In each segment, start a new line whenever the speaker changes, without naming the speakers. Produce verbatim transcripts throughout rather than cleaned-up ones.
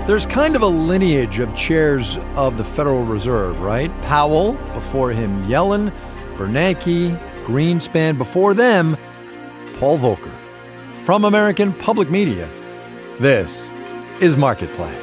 There's kind of a lineage of chairs of the Federal Reserve, right? Powell, before him Yellen, Bernanke, Greenspan, before them, Paul Volcker. From American Public Media, this is Marketplace.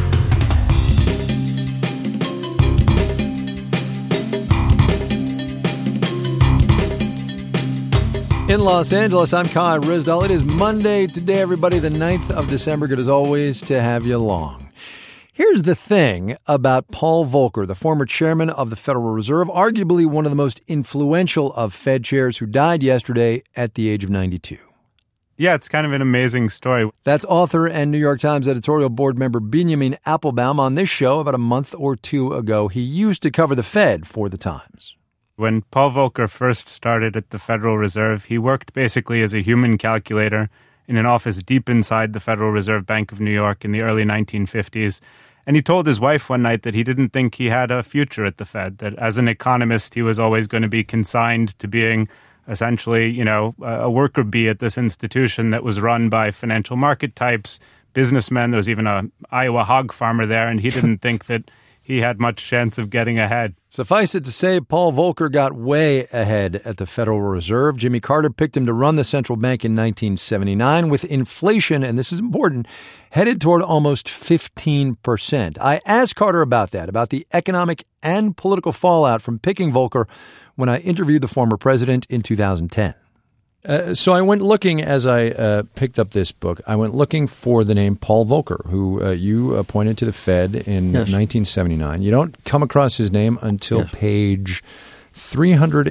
In Los Angeles, I'm Kai Ryssdal. It is Monday today, everybody, the ninth of December. Good as always to have you along. Here's the thing about Paul Volcker, the former chairman of the Federal Reserve, arguably one of the most influential of Fed chairs, who died yesterday at the age of ninety-two.
Yeah, it's kind of an amazing story.
That's author and New York Times editorial board member Benjamin Appelbaum on this show about a month or two ago. He used to cover the Fed for the Times.
When Paul Volcker first started at the Federal Reserve, he worked basically as a human calculator in an office deep inside the Federal Reserve Bank of New York in the early nineteen fifties. And he told his wife one night that he didn't think he had a future at the Fed, that as an economist, he was always going to be consigned to being essentially, you know, a worker bee at this institution that was run by financial market types, businessmen. There was even a Iowa hog farmer there, and he didn't think that he had much chance of getting ahead.
Suffice it to say, Paul Volcker got way ahead at the Federal Reserve. Jimmy Carter picked him to run the central bank in nineteen seventy-nine with inflation, and this is important, headed toward almost fifteen percent. I asked Carter about that, about the economic and political fallout from picking Volcker when I interviewed the former president in two thousand ten. Uh, so I went looking, as I uh, picked up this book, I went looking for the name Paul Volcker, who uh, you appointed to the Fed in yes. nineteen seventy-nine. You don't come across his name until yes. page three hundred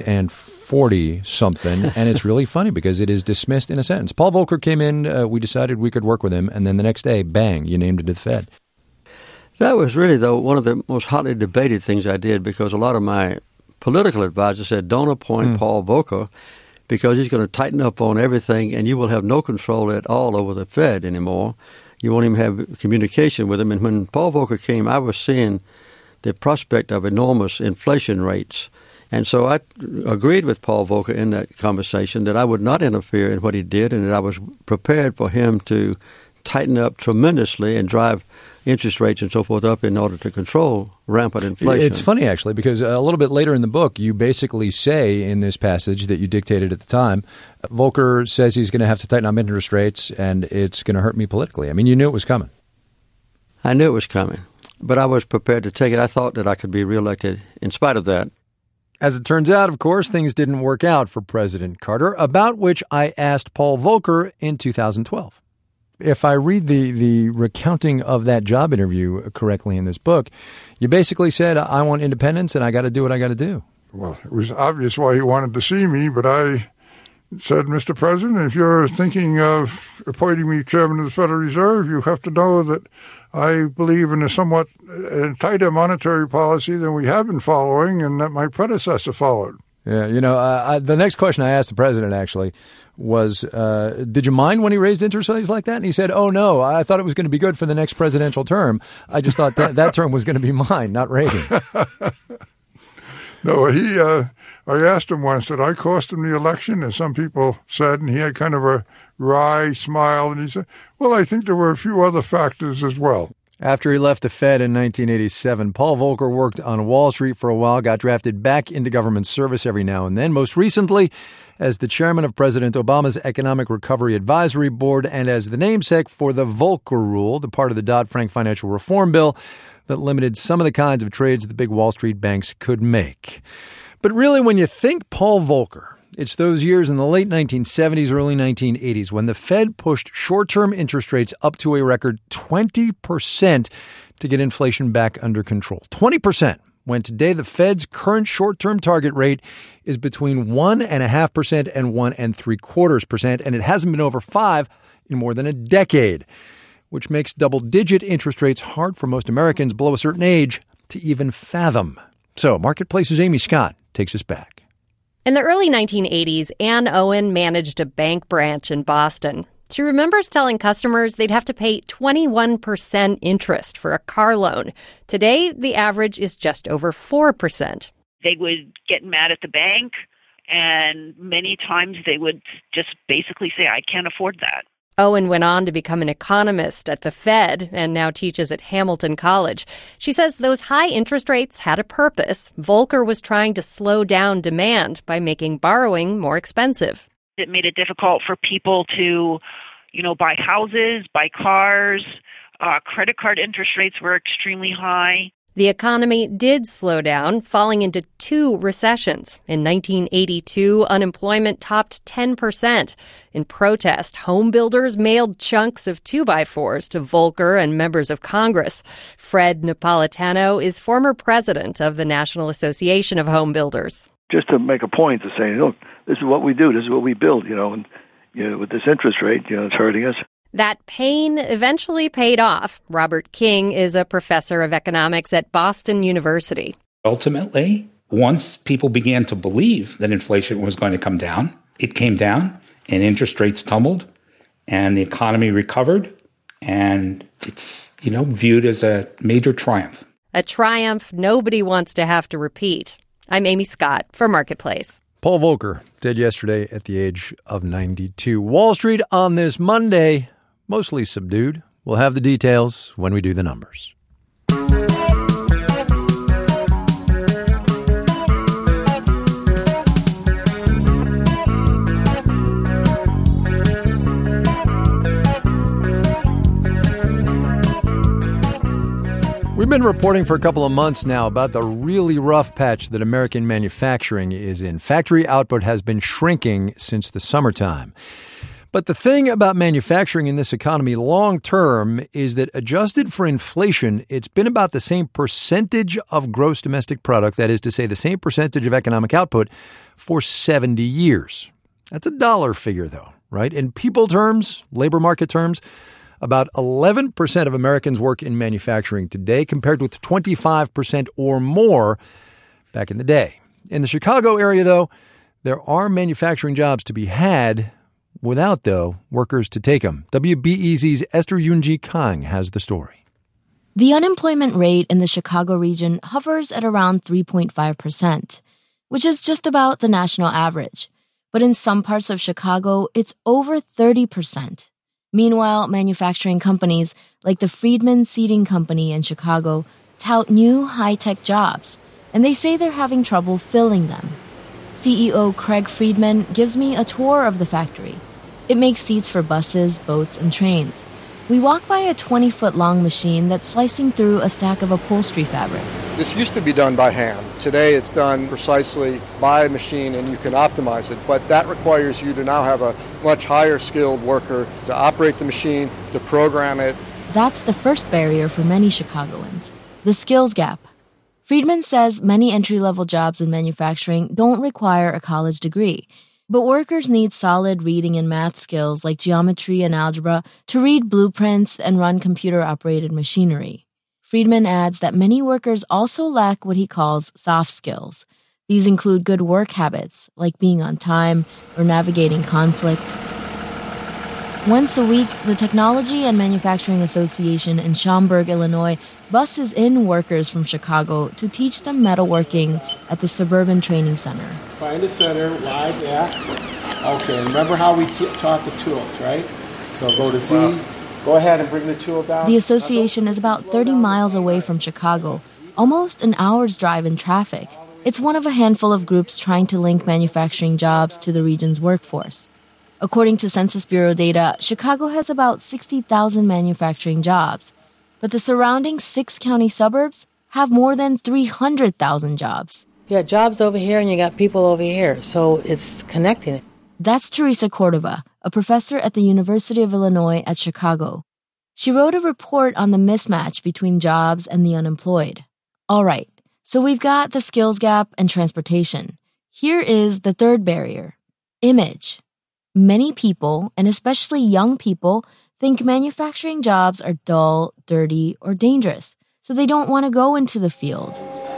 forty something, and it's really funny because it is dismissed in a sentence. Paul Volcker came in, uh, we decided we could work with him, and then the next day, bang, you named it to the Fed.
That was really, though, one of the most hotly debated things I did, because a lot of my political advisors said, don't appoint mm. Paul Volcker, because he's going to tighten up on everything, and you will have no control at all over the Fed anymore. You won't even have communication with him. And when Paul Volcker came, I was seeing the prospect of enormous inflation rates. And so I agreed with Paul Volcker in that conversation that I would not interfere in what he did, and that I was prepared for him to tighten up tremendously and drive interest rates and so forth up in order to control rampant inflation.
It's funny, actually, because a little bit later in the book, you basically say in this passage that you dictated at the time, Volcker says he's going to have to tighten up interest rates and it's going to hurt me politically. I mean, you knew it was coming.
I knew it was coming, but I was prepared to take it. I thought that I could be reelected in spite of that.
As it turns out, of course, things didn't work out for President Carter, about which I asked Paul Volcker in two thousand twelve. If I read the, the recounting of that job interview correctly in this book, you basically said, I want independence and I got to do what I got to do.
Well, it was obvious why he wanted to see me, but I said, Mister President, if you're thinking of appointing me chairman of the Federal Reserve, you have to know that I believe in a somewhat uh, tighter monetary policy than we have been following and that my predecessor followed.
Yeah, you know, uh, I, the next question I asked the president, actually, was, uh, did you mind when he raised interest rates like that? And he said, oh, no, I thought it was going to be good for the next presidential term. I just thought that, that term was going to be mine, not Reagan.
No, he. Uh, I asked him once, did I cost him the election, as some people said, and he had kind of a wry smile, and he said, well, I think there were a few other factors as well.
After he left the Fed in nineteen eighty-seven, Paul Volcker worked on Wall Street for a while, got drafted back into government service every now and then, most recently as the chairman of President Obama's Economic Recovery Advisory Board and as the namesake for the Volcker Rule, the part of the Dodd-Frank financial reform bill that limited some of the kinds of trades the big Wall Street banks could make. But really, when you think Paul Volcker, it's those years in the late nineteen seventies, early nineteen eighties, when the Fed pushed short-term interest rates up to a record twenty percent to get inflation back under control. twenty percent, when today the Fed's current short-term target rate is between one point five percent and one and three quarters percent, and it hasn't been over five in more than a decade, which makes double-digit interest rates hard for most Americans below a certain age to even fathom. So, Marketplace's Amy Scott takes us back.
In the early nineteen eighties, Ann Owen managed a bank branch in Boston. She remembers telling customers they'd have to pay twenty-one percent interest for a car loan. Today, the average is just over four percent.
They would get mad at the bank, and many times they would just basically say, I can't afford that.
Owen went on to become an economist at the Fed and now teaches at Hamilton College. She says those high interest rates had a purpose. Volcker was trying to slow down demand by making borrowing more expensive.
It made it difficult for people to, you know, buy houses, buy cars. Uh, credit card interest rates were extremely high.
The economy did slow down, falling into two recessions. In nineteen eighty-two, unemployment topped ten percent. In protest, home builders mailed chunks of two by fours to Volcker and members of Congress. Fred Napolitano is former president of the National Association of Home Builders.
Just to make a point to say, look, this is what we do, this is what we build, you know, and you know, with this interest rate, you know, it's hurting us.
That pain eventually paid off. Robert King is a professor of economics at Boston University.
Ultimately, once people began to believe that inflation was going to come down, it came down and interest rates tumbled and the economy recovered. And it's, you know, viewed as a major triumph.
A triumph nobody wants to have to repeat. I'm Amy Scott for Marketplace.
Paul Volcker dead yesterday at the age of ninety-two. Wall Street on this Monday, mostly subdued. We'll have the details when we do the numbers. We've been reporting for a couple of months now about the really rough patch that American manufacturing is in. Factory output has been shrinking since the summertime. But the thing about manufacturing in this economy long term is that adjusted for inflation, it's been about the same percentage of gross domestic product, that is to say the same percentage of economic output, for seventy years. That's a dollar figure, though, right? In people terms, labor market terms, about eleven percent of Americans work in manufacturing today, compared with twenty-five percent or more back in the day. In the Chicago area, though, there are manufacturing jobs to be had without, though, workers to take them. W B E Z's Esther Yoonji Kang has the story.
The unemployment rate in the Chicago region hovers at around three point five percent, which is just about the national average. But in some parts of Chicago, it's over thirty percent. Meanwhile, manufacturing companies like the Friedman Seating Company in Chicago tout new high-tech jobs, and they say they're having trouble filling them. C E O Craig Friedman gives me a tour of the factory. It makes seats for buses, boats, and trains. We walk by a twenty-foot-long machine that's slicing through a stack of upholstery fabric.
This used to be done by hand. Today it's done precisely by a machine and you can optimize it, but that requires you to now have a much higher skilled worker to operate the machine, to program it.
That's the first barrier for many Chicagoans, the skills gap. Friedman says many entry-level jobs in manufacturing don't require a college degree, but workers need solid reading and math skills like geometry and algebra to read blueprints and run computer-operated machinery. Friedman adds that many workers also lack what he calls soft skills. These include good work habits, like being on time or navigating conflict. Once a week, the Technology and Manufacturing Association in Schaumburg, Illinois, buses in workers from Chicago to teach them metalworking at the Suburban Training Center.
Find a center, wide back. Okay, remember how we t- taught the tools, right? So go to Z. Wow. Go ahead and bring the tool down.
The association is about thirty miles away from Chicago, almost an hour's drive in traffic. It's one of a handful of groups trying to link manufacturing jobs to the region's workforce. According to Census Bureau data, Chicago has about sixty thousand manufacturing jobs, but the surrounding six county suburbs have more than three hundred thousand jobs.
You got jobs over here and you got people over here, so it's connecting it.
That's Teresa Cordova, a professor at the University of Illinois at Chicago. She wrote a report on the mismatch between jobs and the unemployed. All right, so we've got the skills gap and transportation. Here is the third barrier, image. Many people, and especially young people, think manufacturing jobs are dull, dirty, or dangerous, so they don't want to go into the field.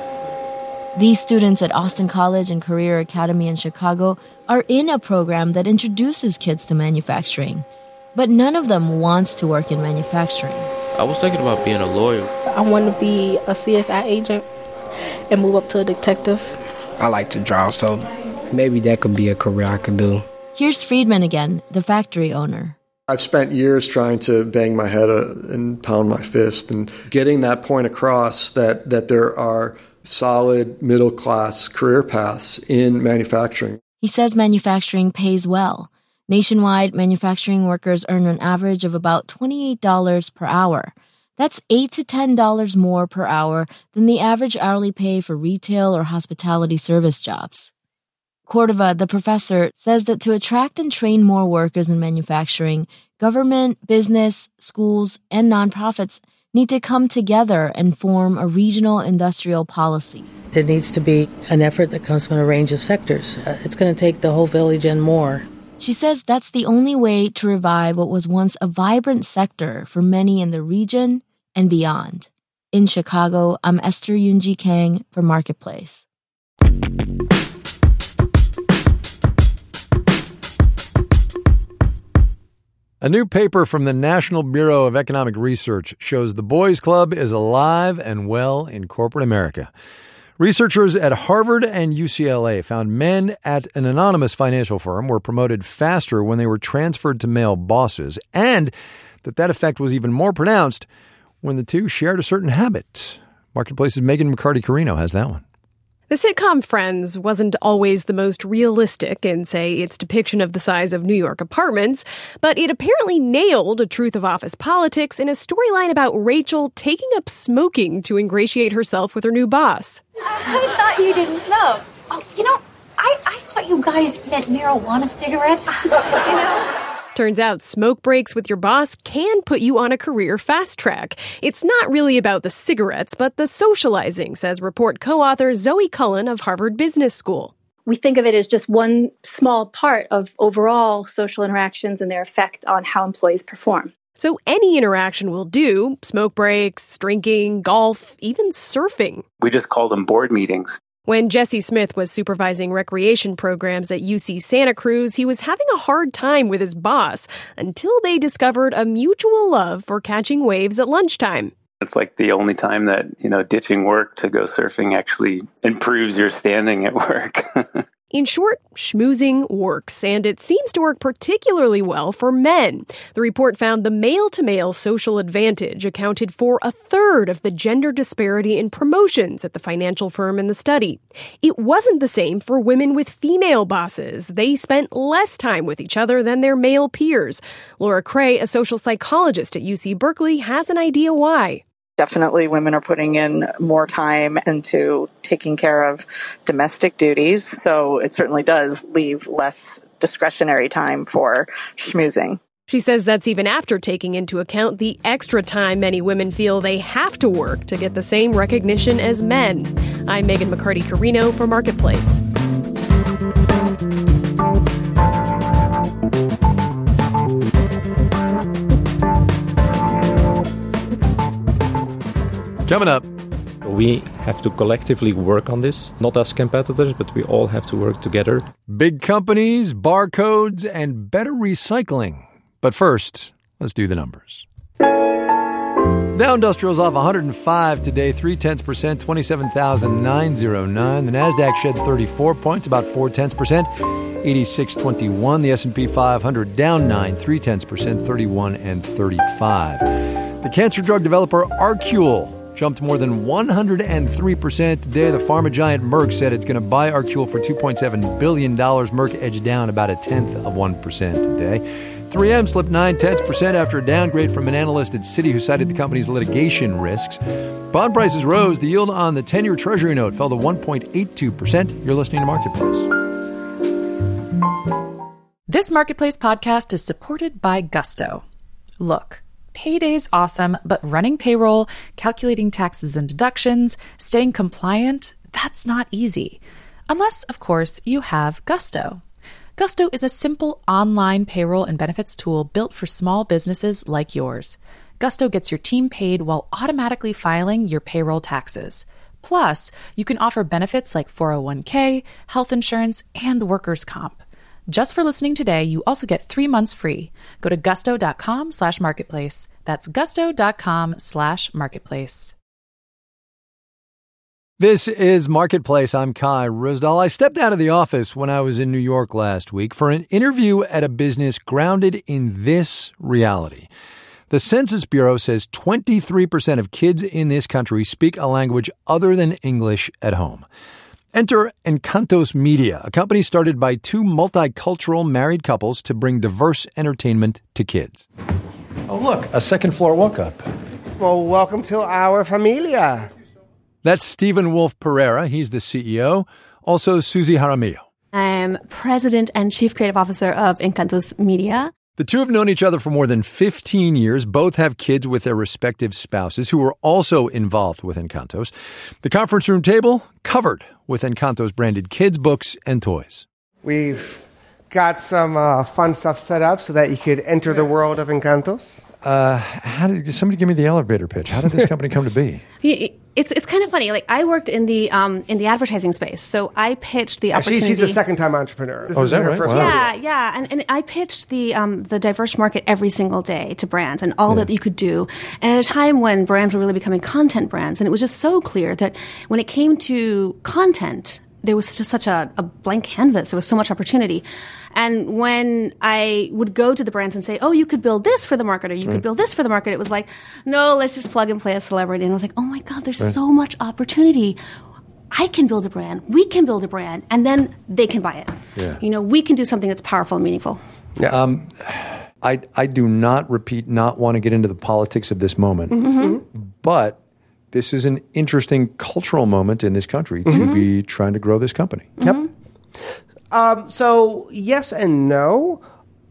These students at Austin College and Career Academy in Chicago are in a program that introduces kids to manufacturing, but none of them wants to work in manufacturing.
I was thinking about being a lawyer.
I want to be a C S I agent and move up to a detective.
I like to draw, so maybe that could be a career I could do.
Here's Friedman again, the factory owner.
I've spent years trying to bang my head uh, and pound my fist and getting that point across that, that there are solid middle-class career paths in manufacturing.
He says manufacturing pays well. Nationwide, manufacturing workers earn an average of about twenty-eight dollars per hour. That's eight to ten dollars more per hour than the average hourly pay for retail or hospitality service jobs. Cordova, the professor, says that to attract and train more workers in manufacturing, government, business, schools, and nonprofits need to come together and form a regional industrial policy.
There needs to be an effort that comes from a range of sectors. Uh, it's going to take the whole village and more.
She says that's the only way to revive what was once a vibrant sector for many in the region and beyond. In Chicago, I'm Esther Yoonji Kang for Marketplace.
A new paper from the National Bureau of Economic Research shows the boys' club is alive and well in corporate America. Researchers at Harvard and U C L A found men at an anonymous financial firm were promoted faster when they were transferred to male bosses, and that that effect was even more pronounced when the two shared a certain habit. Marketplace's Megan McCarty-Carino has that one.
The sitcom Friends wasn't always the most realistic in, say, its depiction of the size of New York apartments, but it apparently nailed a truth of office politics in a storyline about Rachel taking up smoking to ingratiate herself with her new boss.
I thought you didn't smoke. Oh, you know, I, I thought you guys meant marijuana cigarettes. You know?
Turns out smoke breaks with your boss can put you on a career fast track. It's not really about the cigarettes, but the socializing, says report co-author Zoe Cullen of Harvard Business School.
We think of it as just one small part of overall social interactions and their effect on how employees perform.
So any interaction will do: smoke breaks, drinking, golf, even surfing.
We just call them board meetings.
When Jesse Smith was supervising recreation programs at U C Santa Cruz, he was having a hard time with his boss until they discovered a mutual love for catching waves at lunchtime.
It's like the only time that, you know, ditching work to go surfing actually improves your standing at work.
In short, schmoozing works, and it seems to work particularly well for men. The report found the male-to-male social advantage accounted for a third of the gender disparity in promotions at the financial firm in the study. It wasn't the same for women with female bosses. They spent less time with each other than their male peers. Laura Cray, a social psychologist at U C Berkeley, has an idea why.
Definitely women are putting in more time into taking care of domestic duties, so it certainly does leave less discretionary time for schmoozing.
She says that's even after taking into account the extra time many women feel they have to work to get the same recognition as men. I'm Megan McCarty-Carino for Marketplace.
Coming up.
We have to collectively work on this, not as competitors, but we all have to work together.
Big companies, barcodes, and better recycling. But first, let's do the numbers. Dow Industrial's off one hundred five today, three-tenths percent, twenty-seven thousand nine hundred nine. The NASDAQ shed thirty-four points, about four-tenths percent, eighty-six twenty-one. The S and P five hundred down nine, three-tenths percent, thirty-one and thirty-five. The cancer drug developer Arcule jumped more than one hundred three percent today. The pharma giant Merck said it's going to buy Arcule for two point seven billion dollars. Merck edged down about a tenth of one percent today. three M slipped nine-tenths percent after a downgrade from an analyst at Citi who cited the company's litigation risks. Bond prices rose. The yield on the ten-year Treasury note fell to one point eight two percent. You're listening to Marketplace.
This Marketplace podcast is supported by Gusto. Look, payday's awesome, but running payroll, calculating taxes and deductions, staying compliant, that's not easy. Unless, of course, you have Gusto. Gusto is a simple online payroll and benefits tool built for small businesses like yours. Gusto gets your team paid while automatically filing your payroll taxes. Plus, you can offer benefits like four oh one k, health insurance, and workers' comp. Just for listening today, you also get three months free. Go to gusto.com slash marketplace. That's gusto.com slash marketplace.
This is Marketplace. I'm Kai Ryssdal. I stepped out of the office when I was in New York last week for an interview at a business grounded in this reality. The Census Bureau says twenty-three percent of kids in this country speak a language other than English at home. Enter Encantos Media, a company started by two multicultural married couples to bring diverse entertainment to kids. Oh, look, a second floor walk-up.
Well, welcome to our familia.
That's Stephen Wolf Pereira. He's the C E O. Also, Susie Jaramillo.
I'm president and chief creative officer of Encantos Media.
The two have known each other for more than fifteen years. Both have kids with their respective spouses who are also involved with Encantos. The conference room table covered with Encantos branded kids' books and toys.
We've got some uh, fun stuff set up so that you could enter the world of Encantos.
Uh, how did somebody give me the elevator pitch? How did this company come to be?
It's it's kind of funny. Like I worked in the um in the advertising space, so I pitched the
Yeah,
opportunity.
she's, she's a second-time entrepreneur. This
Oh, is that
her
right?
first
Wow.
Yeah, yeah, and and I pitched the um the diverse market every single day to brands and all
Yeah.
that you could do, and at a time when brands were really becoming content brands, and it was just so clear that when it came to content, there was just such a, a blank canvas. There was so much opportunity. And when I would go to the brands and say, oh, you could build this for the market or you
Right.
could build this for the market, it was like, no, let's just plug and play a celebrity. And I was like, oh my God, there's
Right.
so much opportunity. I can build a brand. We can build a brand. And then they can buy it.
Yeah.
You know, we can do something that's powerful and meaningful.
Yeah. Um, I, I do not, repeat, not want to get into the politics of this moment,
Mm-hmm.
but this is an interesting cultural moment in this country to
Mhm.
be trying to grow this company.
Yep. Um, so, yes and no.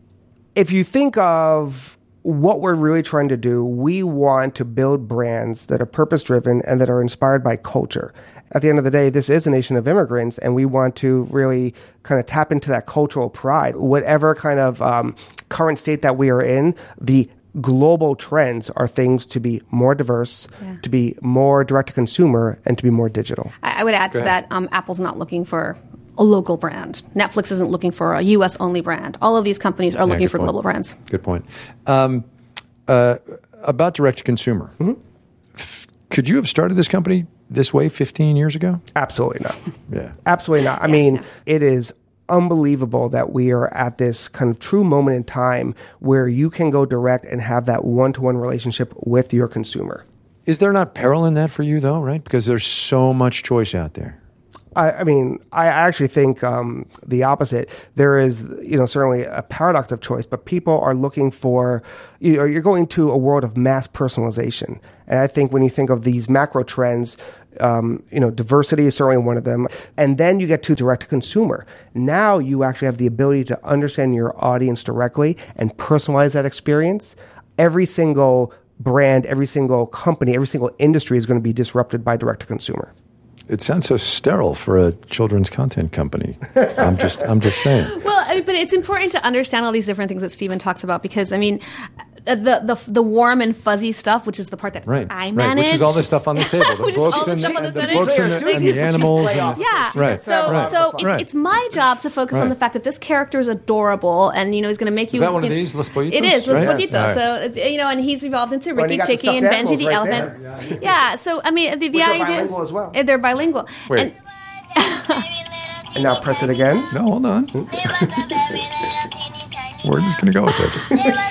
If you think of what we're really trying to do, we want to build brands that are purpose-driven and that are inspired by culture. At the end of the day, this is a nation of immigrants, and we want to really kind of tap into that cultural pride. Whatever kind of um, current state that we are in, the global trends are things to be more diverse,
Yeah.
to be more direct-to-consumer, and to be more digital.
I, I would add
Go
to
ahead.
that, um, Apple's not looking for a local brand. Netflix isn't looking for a U S-only brand. All of these companies are
Yeah,
looking
good
for
point.
global brands.
Good point. Um, uh, about direct-to-consumer, F- could you have started this company this way fifteen years ago?
Absolutely not.
Yeah.
Absolutely not. I mean, it is unbelievable that we are at this kind of true moment in time where you can go direct and have that one-to-one relationship with your consumer.
Is there not peril in that for you, though, right? Because there's so much choice out there.
I, I mean, I actually think um, the opposite. There is, you know, certainly a paradox of choice, but people are looking for, you know, you're going to a world of mass personalization. And I think when you think of these macro trends, um, you know, diversity is certainly one of them. And then you get to direct to consumer. Now you actually have the ability to understand your audience directly and personalize that experience. Every single brand, every single company, every single industry is going to be disrupted by direct to consumer.
It sounds so sterile for a children's content company. I'm just, I'm just saying.
Well, I mean, but it's important to understand all these different things that Stephen talks about because, I mean, the the the warm and fuzzy stuff, which is the part that
Right,
I
right,
manage.
which is all this stuff on the table, the
Which is
books
all the
and
stuff
the-
on
and
this
the
table.
books and the- and the animals and the-
yeah.
Right,
So
right,
so it's
right.
it's my job to focus on
Right.
the fact that this character is adorable and you know he's going to make you.
Is that one of
you know-
these, Los Pollitos?
It is Los
Right?
Pollitos.
Yes.
So it- you know, and he's evolved into
Well, and
Ricky
you got the
Chicky and
stuffed
Benji the
animals right
elephant. Yeah. So I mean, the, the
Which are
idea
bilingual
is
as well.
eh, they're bilingual.
Wait.
And,
And now press it again.
No, hold on. We're just going to go with this.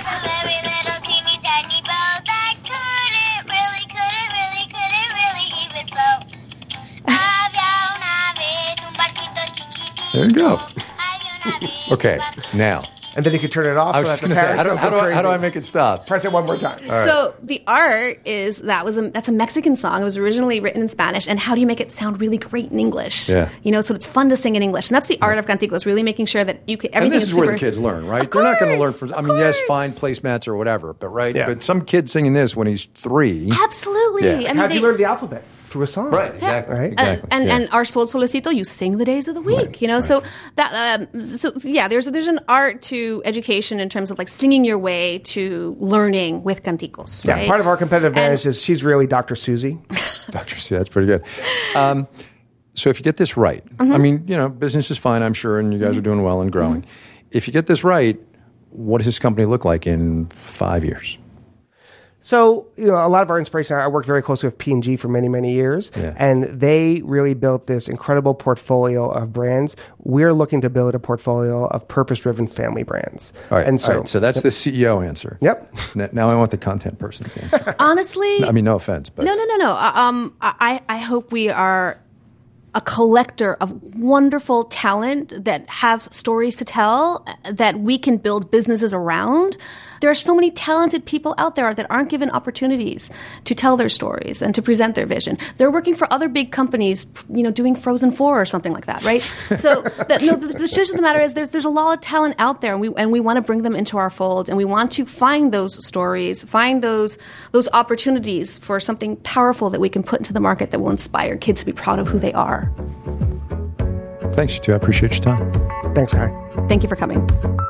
There you go. Okay, now.
And then you could turn it off.
I was
so
just
that
going
the
to say, how do,
parrots
how,
don't
do
go
I, how do I
crazy.
make it stop?
Press it one more time.
All right.
So the art is that was a that's a Mexican song. It was originally written in Spanish, and how do you make it sound really great in English?
Yeah.
You know, so it's fun to sing in English, and that's the art of Canticos. Really making sure that you could everything
And this is
super,
where the kids learn, right? They're not going to learn from, I mean, yes, find placemats or whatever, but right?
Yeah.
But some kid singing this when he's three.
Absolutely.
Yeah.
I mean,
How'd you
they-
learn the alphabet? Through a song.
Right, exactly.
Right?
Exactly.
And
yeah.
and our Sol Solecito, you sing the days of the week, you know. So that um, so yeah, there's there's an art to education in terms of like singing your way to learning with canticos.
Yeah,
right?
part of our competitive
And-
advantage is she's really Doctor Susie.
Doctor C, that's pretty good. Um, so if you get this right,
Mm-hmm.
I mean, you know, business is fine, I'm sure, and you guys are doing well and growing.
Mm-hmm.
If you get this right, what does this company look like in five years?
So, you know, a lot of our inspiration, I worked very closely with P and G for many, many years,
Yeah.
and they really built this incredible portfolio of brands. We're looking to build a portfolio of purpose-driven family brands.
All right,
and
so, all right, so that's
yep.
the C E O answer.
Yep.
N- Now I want the content person's answer.
Honestly,
I mean, no offense, but
no, no, no, no. Uh, Um, I, I hope we are a collector of wonderful talent that have stories to tell that we can build businesses around. There are so many talented people out there that aren't given opportunities to tell their stories and to present their vision. They're working for other big companies, you know, doing Frozen four or something like that, right? So the, no, the, the truth of the matter is there's there's a lot of talent out there, and we and we want to bring them into our fold, and we want to find those stories, find those those opportunities for something powerful that we can put into the market that will inspire kids to be proud of who they are.
Thanks, you two. I appreciate your time.
Thanks, Kai.
Thank you for coming.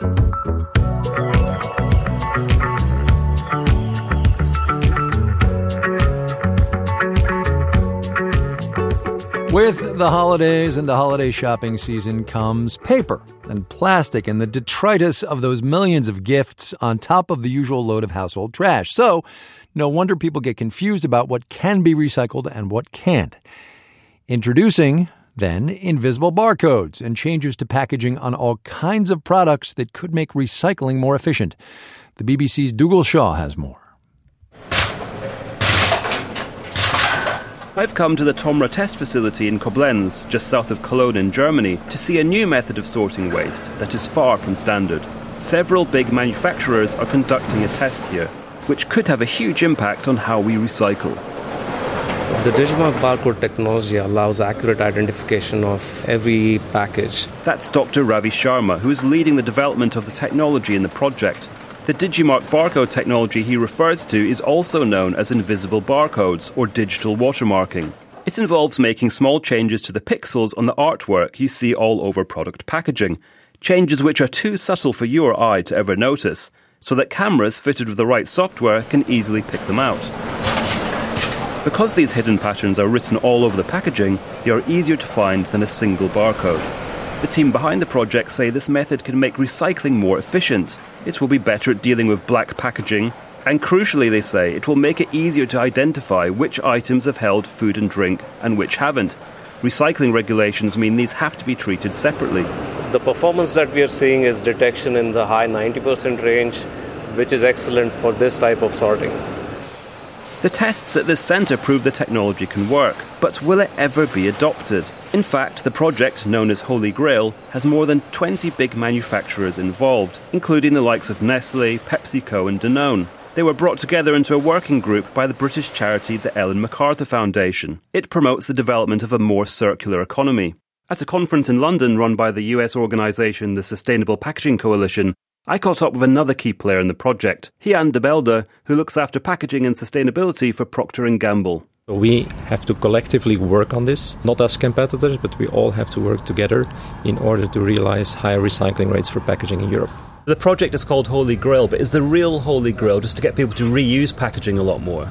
With the holidays and the holiday shopping season comes paper and plastic and the detritus of those millions of gifts on top of the usual load of household trash. So, no wonder people get confused about what can be recycled and what can't. Introducing, then, invisible barcodes and changes to packaging on all kinds of products that could make recycling more efficient. The B B C's Dougal Shaw has more.
I've come to the Tomra test facility in Koblenz, just south of Cologne in Germany, to see a new method of sorting waste that is far from standard. Several big manufacturers are conducting a test here, which could have a huge impact on how we recycle.
The Digimark barcode technology allows accurate identification of every package.
That's Doctor Ravi Sharma, who is leading the development of the technology in the project. The Digimark barcode technology he refers to is also known as invisible barcodes, or digital watermarking. It involves making small changes to the pixels on the artwork you see all over product packaging, changes which are too subtle for your eye to ever notice, so that cameras fitted with the right software can easily pick them out. Because these hidden patterns are written all over the packaging, they are easier to find than a single barcode. The team behind the project say this method can make recycling more efficient. It will be better at dealing with black packaging, and crucially, they say, it will make it easier to identify which items have held food and drink and which haven't. Recycling regulations mean these have to be treated separately.
The performance that we are seeing is detection in the high ninety percent range, which is excellent for this type of sorting.
The tests at this centre prove the technology can work, but will it ever be adopted? In fact, the project, known as Holy Grail, has more than twenty big manufacturers involved, including the likes of Nestlé, PepsiCo and Danone. They were brought together into a working group by the British charity the Ellen MacArthur Foundation. It promotes the development of a more circular economy. At a conference in London run by the U S organisation the Sustainable Packaging Coalition, I caught up with another key player in the project, Jan de Belde, who looks after packaging and sustainability for Procter and Gamble.
We have to collectively work on this, not as competitors, but we all have to work together in order to realize higher recycling rates for packaging in Europe.
The project is called Holy Grail, but is the real Holy Grail just to get people to reuse packaging a lot more?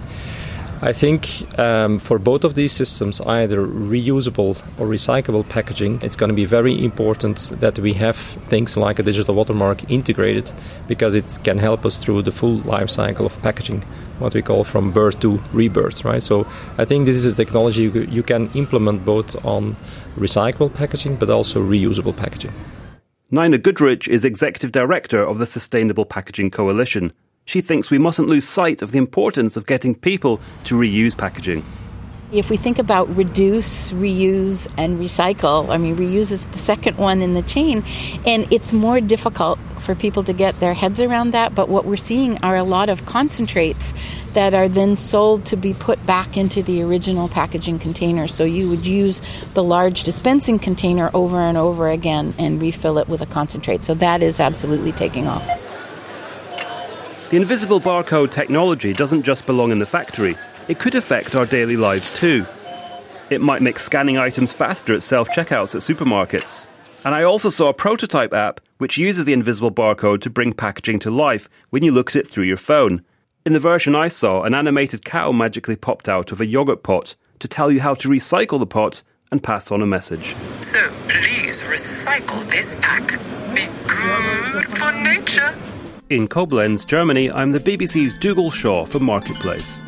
I think um, for both of these systems, either reusable or recyclable packaging, it's going to be very important that we have things like a digital watermark integrated, because it can help us through the full life cycle of packaging, what we call from birth to rebirth, right? So I think this is a technology you, you can implement both on recyclable packaging but also reusable packaging.
Nina Goodrich is Executive Director of the Sustainable Packaging Coalition. She thinks we mustn't lose sight of the importance of getting people to reuse packaging.
If we think about reduce, reuse, and recycle, I mean, reuse is the second one in the chain, and it's more difficult for people to get their heads around that. But what we're seeing are a lot of concentrates that are then sold to be put back into the original packaging container. So you would use the large dispensing container over and over again and refill it with a concentrate. So that is absolutely taking off.
The invisible barcode technology doesn't just belong in the factory. It could affect our daily lives too. It might make scanning items faster at self-checkouts at supermarkets. And I also saw a prototype app which uses the invisible barcode to bring packaging to life when you look at it through your phone. In the version I saw, an animated cow magically popped out of a yogurt pot to tell you how to recycle the pot and pass on a message.
So please recycle this pack. Be good for nature.
In Koblenz, Germany, I'm the B B C's Dougal Shaw for Marketplace.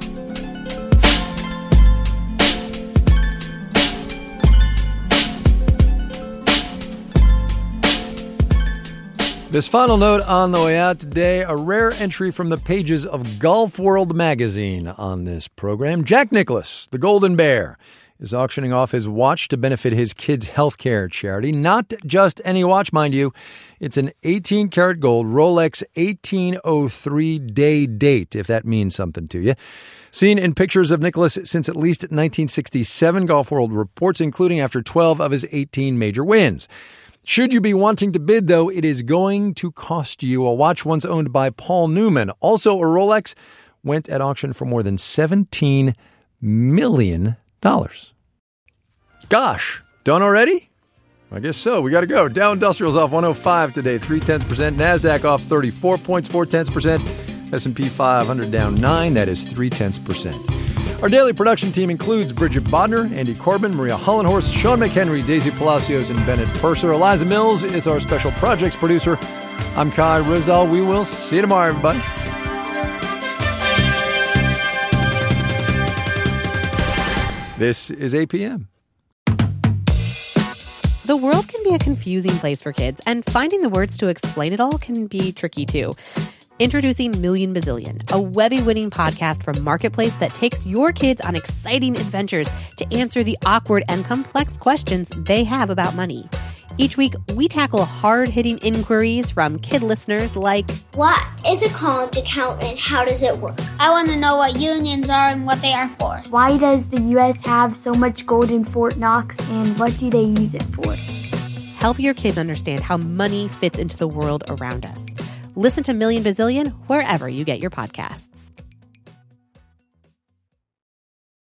This final note on the way out today, a rare entry from the pages of Golf World magazine on this program. Jack Nicklaus, the Golden Bear, is auctioning off his watch to benefit his kids' healthcare charity. Not just any watch, mind you. It's an eighteen karat gold Rolex eighteen oh three day date, if that means something to you. Seen in pictures of Nicklaus since at least nineteen sixty-seven, Golf World reports, including after twelve of his eighteen major wins. Should you be wanting to bid, though, it is going to cost you. A watch once owned by Paul Newman, also a Rolex, went at auction for more than seventeen million dollars. Gosh, done already? I guess so. We got to go. Dow Industrials off one oh five today, three tenths percent. NASDAQ off thirty-four points, four tenths percent. S and P five hundred down nine, that is three tenths percent. Our daily production team includes Bridget Bodner, Andy Corbin, Maria Hollenhorst, Sean McHenry, Daisy Palacios, and Bennett Purser. Eliza Mills is our special projects producer. I'm Kai Risdahl. We will see you tomorrow, everybody. This is A P M.
The world can be a confusing place for kids, and finding the words to explain it all can be tricky too. Introducing Million Bazillion, a Webby-winning podcast from Marketplace that takes your kids on exciting adventures to answer the awkward and complex questions they have about money. Each week, we tackle hard-hitting inquiries from kid listeners like,
what is a college account and how does it work? I want to know what unions are and what they are for.
Why does the U S have so much gold in Fort Knox and what do they use it for?
Help your kids understand how money fits into the world around us. Listen to Million Bazillion wherever you get your podcasts.